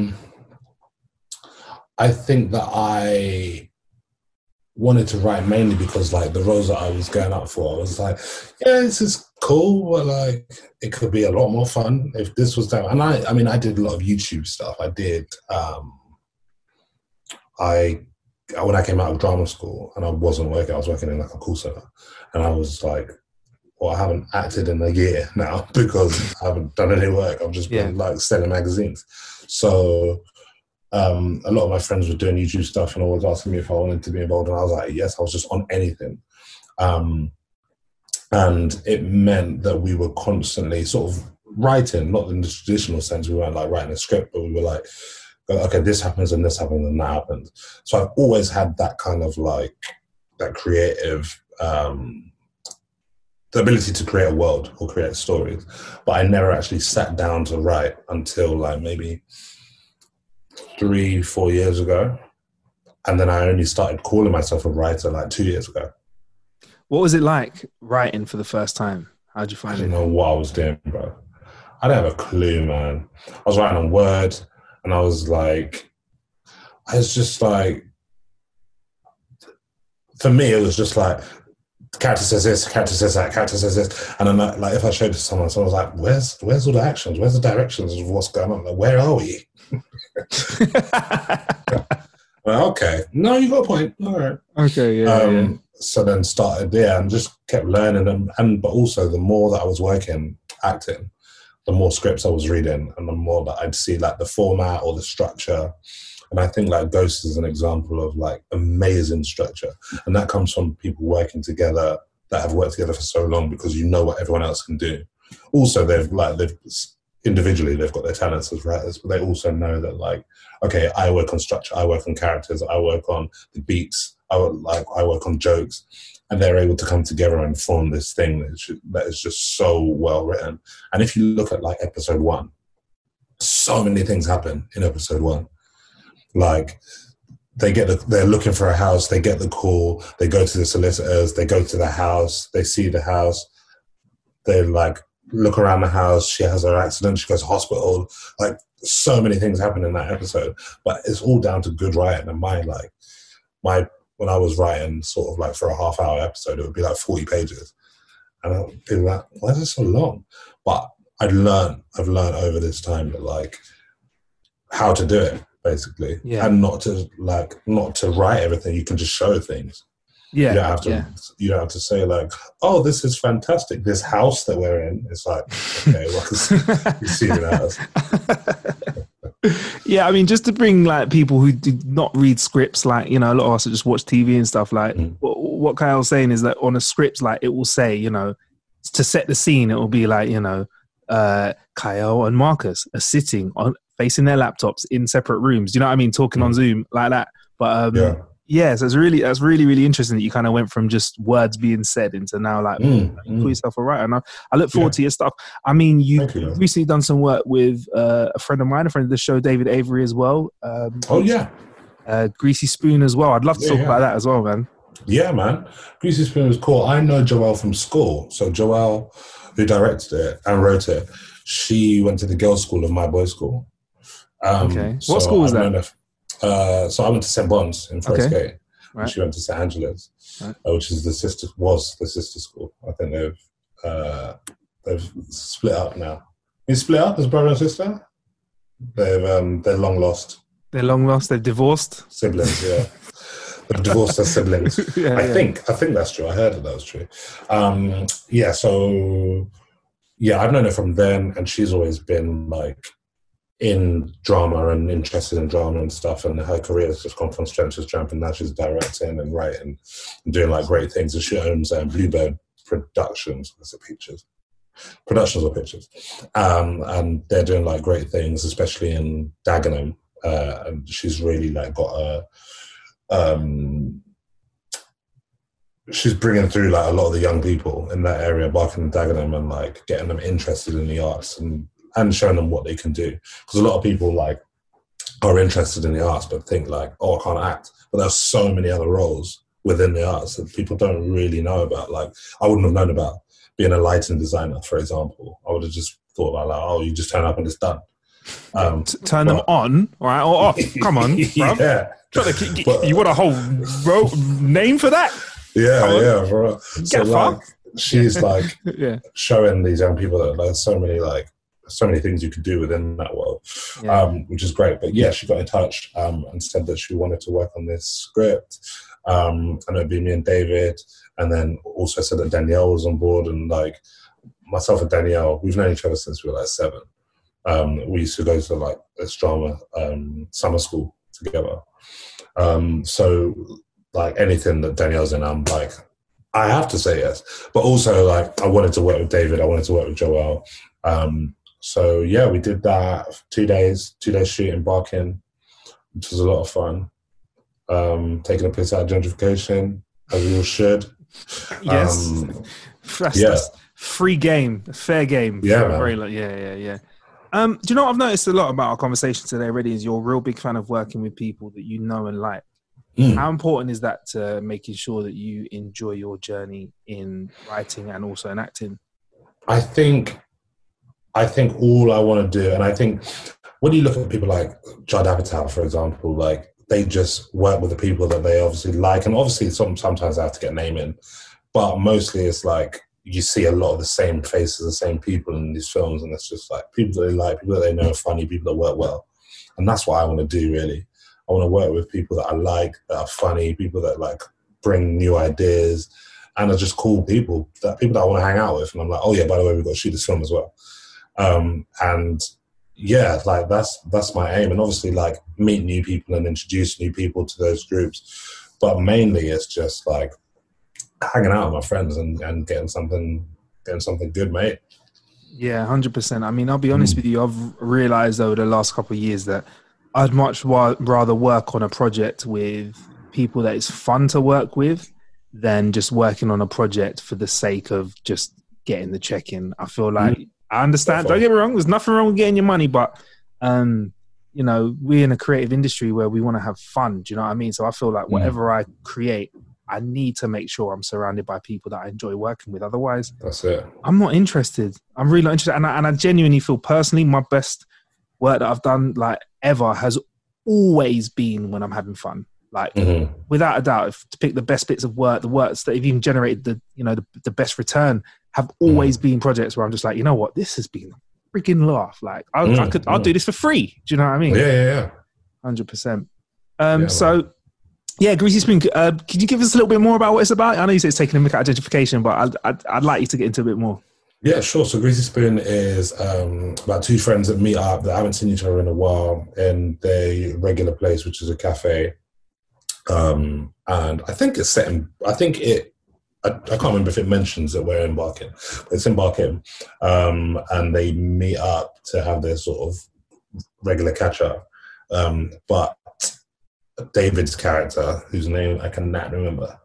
that I wanted to write mainly because, like, the roles that I was going up for, I was like, yeah, this is cool, but like, it could be a lot more fun if this was done. And I mean, I did a lot of YouTube stuff. I did. When I came out of drama school and I wasn't working, I was working in like a call center, and I was like, well, I haven't acted in a year now because I haven't done any work. I've just been like selling magazines. So a lot of my friends were doing YouTube stuff and always asking me if I wanted to be involved. And I was like, yes, I was just on anything. And it meant that we were constantly sort of writing, not in the traditional sense. We weren't like writing a script, but we were like, okay, this happens and this happens and that happens. So I've always had that kind of like, that creative, the ability to create a world or create stories, but I never actually sat down to write until like maybe 3-4 years ago. And then I only started calling myself a writer like 2 years ago. What was it like writing for the first time? How'd you find it? I didn't know what I was doing, bro. I didn't have a clue, man. I was writing on Word and I was just like, for me, it was just like, character says this, character says that, character says this. And then like, if I showed it to someone was like, where's all the actions? Where's the directions of what's going on? Like, where are we? Well, okay. No, you got a point. All right. Okay, yeah. So then started there and just kept learning them. But also the more that I was working, acting, the more scripts I was reading and the more that I'd see like the format or the structure. And I think like Ghost is an example of like amazing structure. And that comes from people working together that have worked together for so long because you know what everyone else can do. Also, they've individually, they've got their talents as writers, but they also know that like, okay, I work on structure, I work on characters, I work on the beats, I work on jokes, and they're able to come together and form this thing that is just so well written. And if you look at like episode 1, so many things happen in episode 1. Like they're looking for a house, they get the call, they go to the solicitors, they go to the house, they see the house, they like look around the house, she has her accident, she goes to hospital. Like so many things happen in that episode, but it's all down to good writing. And when I was writing sort of like for a half-hour episode, it would be like 40 pages. And I'd be like, why is it so long? But I've learned over this time that like how to do it, basically. Yeah. And not to write everything. You can just show things. Yeah. You don't have to say like, oh, this is fantastic. This house that we're in. It's like, okay, well, you see the house. Yeah, I mean, just to bring like people who do not read scripts, like, you know, a lot of us just watch TV and stuff. Like, what Kyle's saying is that on a script, like, it will say, you know, to set the scene, it will be like, you know, Kyle and Marcus are sitting on facing their laptops in separate rooms. You know what I mean? Talking on Zoom like that. But Yeah, so that's really interesting that you kind of went from just words being said into now like you call yourself a writer. And I look forward to your stuff. I mean, you've recently done some work with a friend of mine, a friend of the show, David Avery as well. Greasy Spoon as well. I'd love to talk about that as well, man. Yeah, man. Greasy Spoon was cool. I know Joelle from school. So Joelle, who directed it and wrote it, she went to the girls' school of my boys' school. Okay. What school was that? So I went to St. Bon's in Forest Gate. Right. She went to St. Angela's, which is the sister school. I think they've split up now. You split up as brother and sister? They're long lost. They're long lost. They're divorced. Siblings, yeah. They've divorced their siblings. I think that's true. I heard that was true. I've known her from then, and she's always been like in drama and interested in drama and stuff, and her career has just gone from strength to strength, and now she's directing and writing and doing like great things. And she owns Bluebird Productions. Is it Pictures? Productions or Pictures? And they're doing like great things, especially in Dagenham. And she's really like got she's bringing through like a lot of the young people in that area, Barking and Dagenham, and like getting them interested in the arts and showing them what they can do. Because a lot of people like are interested in the arts but think like, oh, I can't act. But there's so many other roles within the arts that people don't really know about. Like I wouldn't have known about being a lighting designer, for example. I would have just thought about like, oh, you just turn up and it's done. Turn them on, all right, or off. Come on, bro. Yeah. You want a whole name for that? Yeah, bro. So like, she's like yeah. showing these young people that there's so many things you could do within that world, which is great. But yeah, she got in touch and said that she wanted to work on this script. And it'd be me and David, and then also said that Danielle was on board, and like myself and Danielle, we've known each other since we were like 7. We used to go to like this drama summer school together. So like anything that Danielle's in, I'm like, I have to say yes. But also like I wanted to work with David, I wanted to work with Joelle. So yeah, we did that 2 days shoot in Barking, which was a lot of fun. Taking a piss out of gentrification, as we all should. Yes. That's free game, fair game. Yeah, yeah. Do you know what I've noticed a lot about our conversation today already is you're a real big fan of working with people that you know and like. How important is that to making sure that you enjoy your journey in writing and also in acting? I think all I want to do, and I think when you look at people like Judd Apatow, for example, like they just work with the people that they obviously like, and obviously sometimes I have to get name in, but mostly it's like you see a lot of the same faces, the same people in these films, and it's just like people that they like, people that they know are funny, people that work well, and that's what I want to do really. I want to work with people that I like, that are funny, people that like bring new ideas, and are just cool people that I want to hang out with. And I'm like, oh yeah, by the way, we've got to shoot this film as well. And yeah, like that's my aim. And obviously like meet new people and introduce new people to those groups. But mainly it's just like hanging out with my friends and getting something good made. Yeah, 100%. I mean, I'll be honest with you, I've realized over the last couple of years that I'd much rather work on a project with people that it's fun to work with than just working on a project for the sake of just getting the check in. I feel like I understand. Don't get me wrong. There's nothing wrong with getting your money, but you know, we're in a creative industry where we want to have fun. Do you know what I mean? So I feel like whatever I create, I need to make sure I'm surrounded by people that I enjoy working with. Otherwise, that's it. I'm not interested. I'm really not interested, and I genuinely feel personally my best work that I've done like ever has always been when I'm having fun. Like without a doubt, if to pick the best bits of work, the works that have even generated the best return have always been projects where I'm just like, you know what, this has been a freaking laugh. Like I'll do this for free. Do you know what I mean? Yeah. 100%. So yeah, Greasy Spoon. Could you give us a little bit more about what it's about? I know you said it's taking a mick out of gentrification, but I'd like you to get into a bit more. Yeah, sure. So Greasy Spoon is about 2 friends that meet up that haven't seen each other in a while in their regular place, which is a cafe. And I think it's set in, I can't remember if it mentions that we're in Barking, but it's in Barking. And they meet up to have their sort of regular catch up. But David's character, whose name I cannot remember.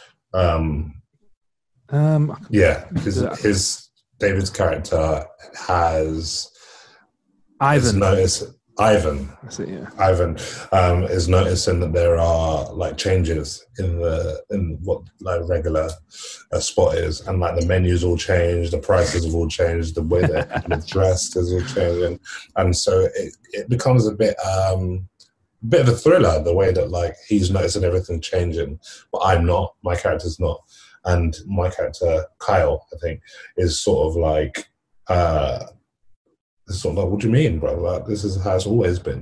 His David's character has Ivan. Ivan. That's it, yeah. Ivan is noticing that there are like changes in what like regular spot is, and like the menus all changed, the prices have all changed, the way that they're dressed is all changing, and so it becomes a bit of a thriller, the way that like he's noticing everything changing, but I'm not. My character's not, and my character Kyle, I think, is sort of like. It's sort of like, what do you mean, bro? Like, this is how it's always been.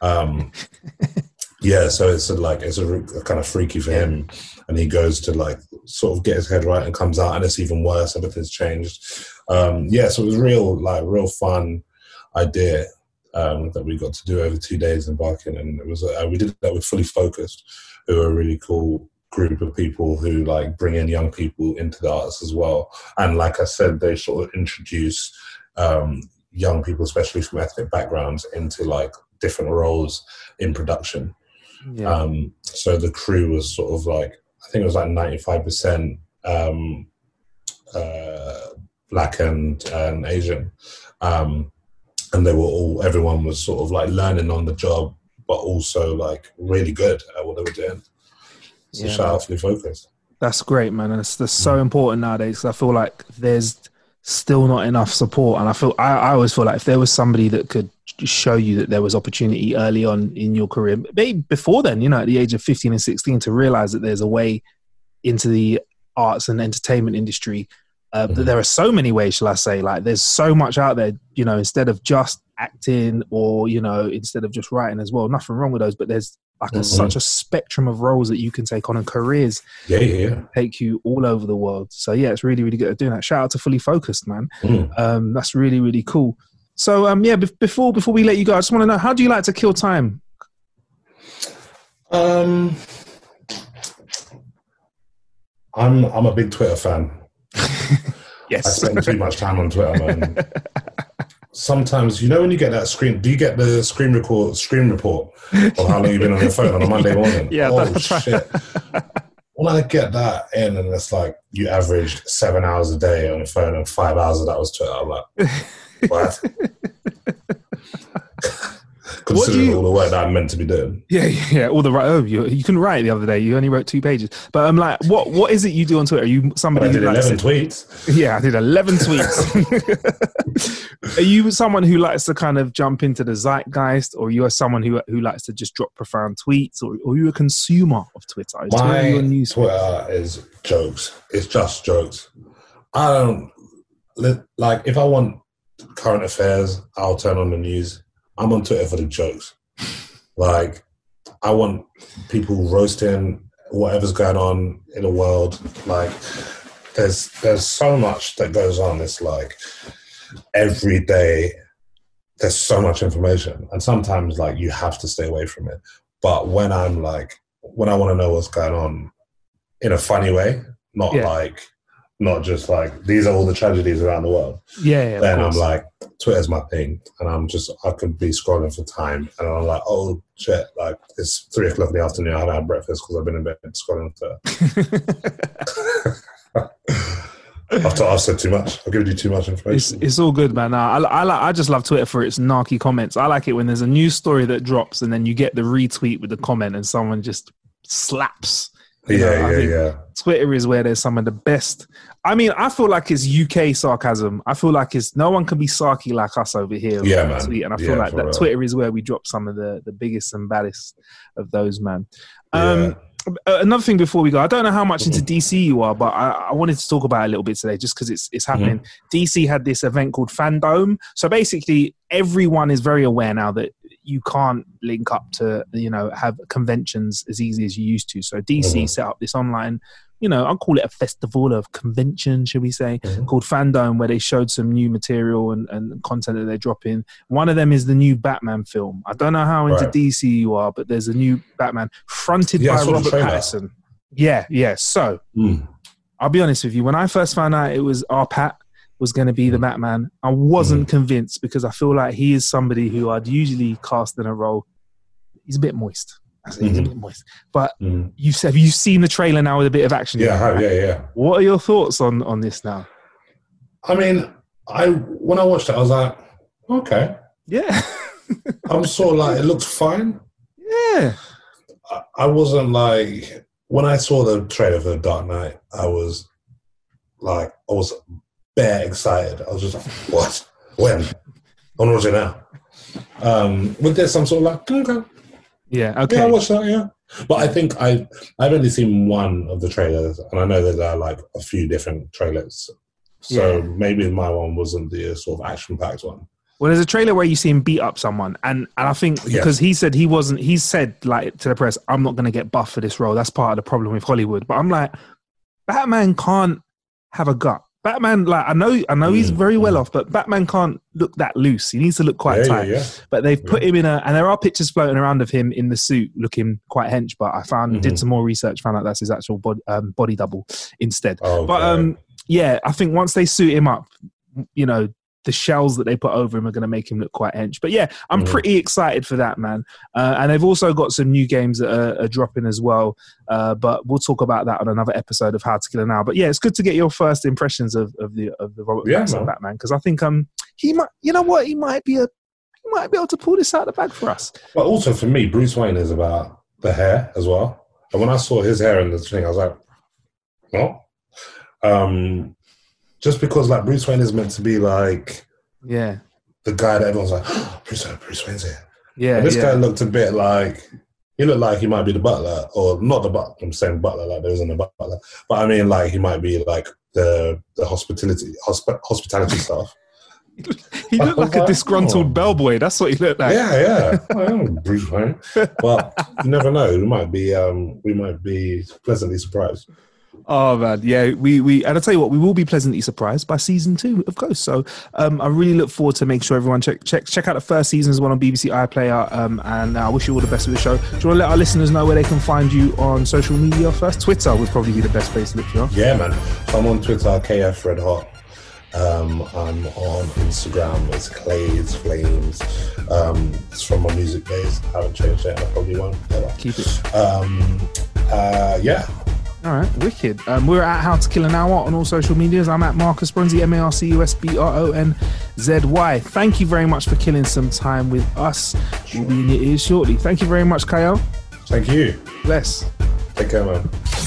Yeah, so it's a kind of freaky for him, and he goes to like sort of get his head right and comes out, and it's even worse. Everything's changed. So it was real fun idea that we got to do over 2 days in Barking, and it was we did that with Fully Focused, who are a really cool group of people who like bring in young people into the arts as well. And like I said, they sort of introduce young people, especially from ethnic backgrounds, into like different roles in production. Yeah. So the crew was sort of like, I think it was like 95% Black and Asian. And everyone was sort of like learning on the job, but also like really good at what they were doing. So shout out Fully Focused. That's great, man. And that's so important nowadays, because I feel like there's still not enough support, and I always feel like if there was somebody that could show you that there was opportunity early on in your career, maybe before then, at the age of 15 and 16, to realize that there's a way into the arts and entertainment industry, that there are so many ways, shall I say, like there's so much out there, instead of just acting or, instead of just writing as well. Nothing wrong with those, but there's like such a spectrum of roles that you can take on, and careers take you all over the world. So yeah, it's really, really good at doing that. Shout out to Fully Focused, man. That's really, really cool. So before we let you go, I just want to know, how do you like to kill time? I'm a big Twitter fan. Yes. I spend too much time on Twitter, man. Sometimes, when you get that screen, do you get the screen report of how long you've been on your phone on a Monday morning? Yeah, that's shit. Right. When I get that in, and it's like you averaged 7 hours a day on your phone and 5 hours of that was Twitter, I'm like, what? Considering all the work that I'm meant to be doing. Yeah. All the you couldn't write the other day. You only wrote 2 pages. But I'm like, what is it you do on Twitter? Are you somebody I did 11 tweets? Yeah, I did 11 tweets. Are you someone who likes to kind of jump into the zeitgeist, or you are someone who likes to just drop profound tweets, or are you a consumer of Twitter? My Twitter is jokes. It's just jokes. I don't like, if I want current affairs, I'll turn on the news. I'm on Twitter for the jokes. Like, I want people roasting whatever's going on in the world. Like, there's so much that goes on. It's like every day there's so much information, and sometimes like you have to stay away from it. But when I want to know what's going on in a funny way, not just like these are all the tragedies around the world. Then I'm like, Twitter's my thing, and I could be scrolling for time, and I'm like, oh shit, like it's 3 o'clock in the afternoon. I haven't had breakfast because I've been in bed scrolling Twitter. I've said too much. I've given you too much information. It's all good, man. I just love Twitter for its narky comments. I like it when there's a news story that drops, and then you get the retweet with the comment, and someone just slaps. Yeah. Twitter is where there's some of the best. I mean, I feel like it's UK sarcasm. I feel like no one can be sarky like us over here. Yeah, man. Tweet, and I feel like that real. Twitter is where we drop some of the biggest and baddest of those, man. Another thing before we go, I don't know how much into DC you are, but I wanted to talk about it a little bit today just because it's happening. DC had this event called Fandome. So basically, everyone is very aware now that you can't link up to, have conventions as easy as you used to. So DC set up this online, I'll call it a festival of convention, should we say, called Fandome, where they showed some new material and content that they're dropping. One of them is the new Batman film. I don't know how into DC you are, but there's a new Batman fronted by Robert Pattinson. Yeah. So I'll be honest with you. When I first found out it was our Pat was going to be the Batman, I wasn't convinced, because I feel like he is somebody who I'd usually cast in a role. He's a bit moist. He's a bit moist. But have you seen the trailer now with a bit of action? Yeah, I have. Yeah. What are your thoughts on this now? I mean, when I watched it, I was like, okay. Yeah. I'm sort of like, it looks fine. Yeah. I wasn't like, when I saw the trailer for The Dark Knight, I was bare excited. I was just like, what? When? I want to watch it now. With this, I'm sort of like, okay. Yeah, okay. Yeah, I'll watch that, yeah. But I think I've only seen one of the trailers, and I know that there are like a few different trailers. So maybe my one wasn't the sort of action-packed one. Well, there's a trailer where you see him beat up someone, and I think because he said he said like to the press, I'm not going to get buff for this role. That's part of the problem with Hollywood. But I'm like, Batman can't have a gut. Batman, like I know he's very well off, but Batman can't look that loose. He needs to look quite tight. Yeah. But they've put him in and there are pictures floating around of him in the suit looking quite hench. But I did some more research, found out that's his actual body double instead. Oh, but I think once they suit him up, you know, the shells that they put over him are going to make him look quite hench. But yeah, I'm pretty excited for that, man. And they've also got some new games that are dropping as well. But we'll talk about that on another episode of How to Kill an Hour. But yeah, it's good to get your first impressions of the Robert Pattinson Batman, because I think he might, you know what, he might be able to pull this out of the bag for us. But also for me, Bruce Wayne is about the hair as well. And when I saw his hair in the thing, I was like, no. Just because like Bruce Wayne is meant to be like the guy that everyone's like, oh, Bruce Wayne's here. Yeah. And this guy looked a bit like, he looked like he might be the butler, or not the butler. I'm saying butler like there isn't a butler. But I mean like he might be like the hospitality staff. He looked like a disgruntled bellboy. That's what he looked like. Yeah. I am Bruce Wayne. But you never know. We might be pleasantly surprised. Oh man, yeah, we and I tell you what, we will be pleasantly surprised by season 2 of Ghost. So I really look forward to make sure everyone check out the first season as well on BBC iPlayer. And I wish you all the best with the show. Do you want to let our listeners know where they can find you on social media first? Twitter would probably be the best place to look for you. Yeah, man. So I'm on Twitter, KF Red Hot. I'm on Instagram, it's Clays Flames. It's from my music days. I haven't changed it. I probably won't. Keep it. Yeah. All right, wicked. We're at How to Kill an Hour on all social medias. I'm at Marcus Bronzy, MarcusBronzy. Thank you very much for killing some time with us. We'll be in your ears shortly. Thank you very much, Kyle. Thank you. Bless. Take care, man.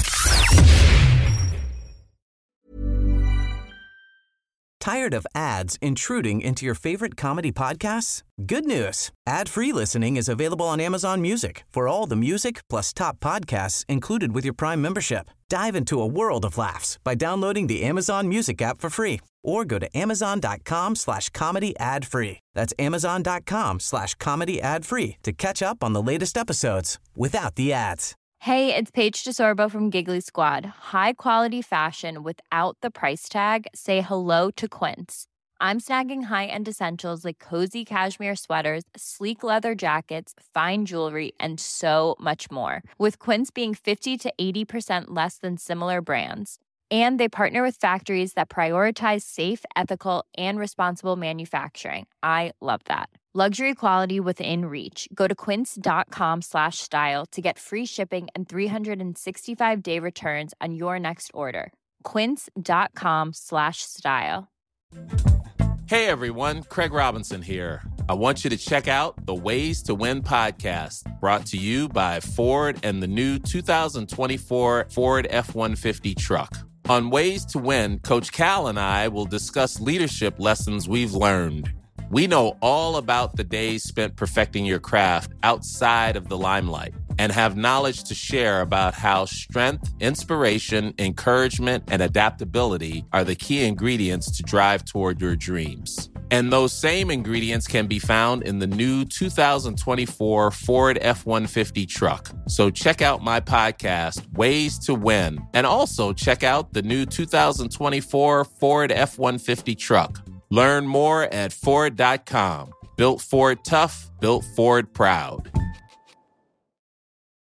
Tired of ads intruding into your favorite comedy podcasts? Good news. Ad-free listening is available on Amazon Music for all the music plus top podcasts included with your Prime membership. Dive into a world of laughs by downloading the Amazon Music app for free or go to amazon.com/comedy ad-free. That's amazon.com/comedy ad-free to catch up on the latest episodes without the ads. Hey, it's Paige DeSorbo from Giggly Squad. High quality fashion without the price tag. Say hello to Quince. I'm snagging high-end essentials like cozy cashmere sweaters, sleek leather jackets, fine jewelry, and so much more. With Quince being 50 to 80% less than similar brands. And they partner with factories that prioritize safe, ethical, and responsible manufacturing. I love that. Luxury quality within reach. Go to quince.com/style to get free shipping and 365-day returns on your next order. Quince.com/style. Hey everyone, Craig Robinson here. I want you to check out the Ways to Win podcast, brought to you by Ford and the new 2024 Ford F-150 truck. On Ways to Win, Coach Cal and I will discuss leadership lessons we've learned. We know all about the days spent perfecting your craft outside of the limelight and have knowledge to share about how strength, inspiration, encouragement, and adaptability are the key ingredients to drive toward your dreams. And those same ingredients can be found in the new 2024 Ford F-150 truck. So check out my podcast, Ways to Win, and also check out the new 2024 Ford F-150 truck. Learn more at Ford.com. Built Ford tough, built Ford proud.